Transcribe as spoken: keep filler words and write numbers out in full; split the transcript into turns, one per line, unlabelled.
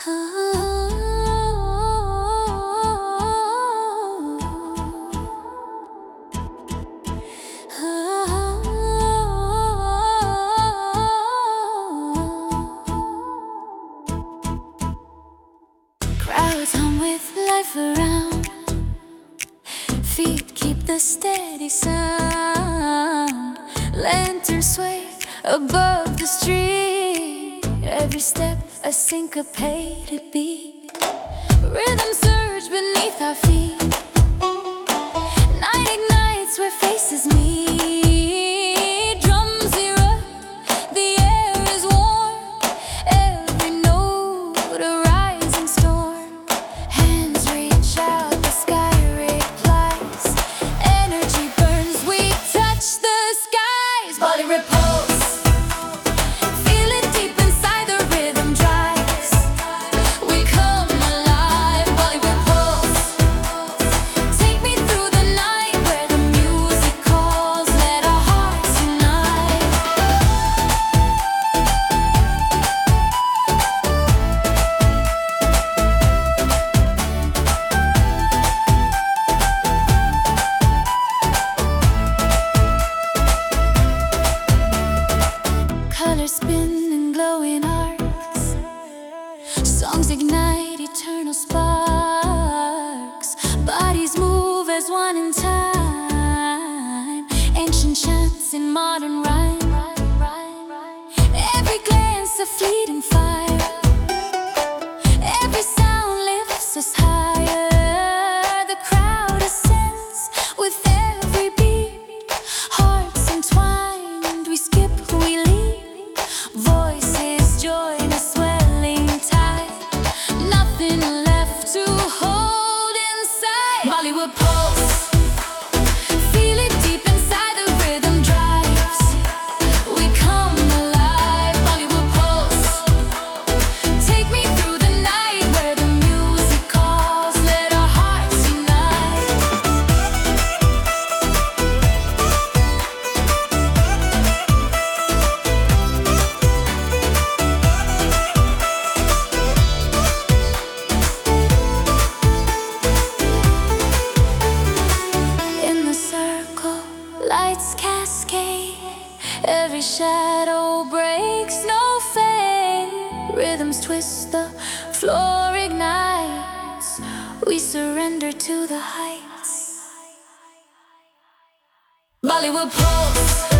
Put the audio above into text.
Crowds hum with life around, feet keep the steady sound. Lanterns sway above the street, every step a syncopated beat. Rhythm surge beneath our feet, night ignites where faces meet. Drums erupt, the air is warm, every note a rising storm. Hands reach out, the sky replies, energy burns, we touch the skies. Body repulse, feel it deep inside, the rhythm drives, we come alive. Body repulse, take me through the night where the music calls, let our hearts unite. Colors spin and glow in arcs, songs ignite eternal sparks. Bodies move as one in time, ancient chants in modern rhyme. Every glance a fleeting fire, every sound lifts us higher. The crowd ascends with every beat, hearts entwined, we skip, we leap. Voices join a swelling tide, nothing left to hold inside. Bollywood pulse, feel it deep inside, the rhythm drives, we come alive. Bollywood pulse, take me through the night where the music calls, let our hearts unite. In the circle, lights cascade, every shadow breaks, no fade. Rhythms twist, the floor ignites, we surrender to the heights. Bollywood pulse,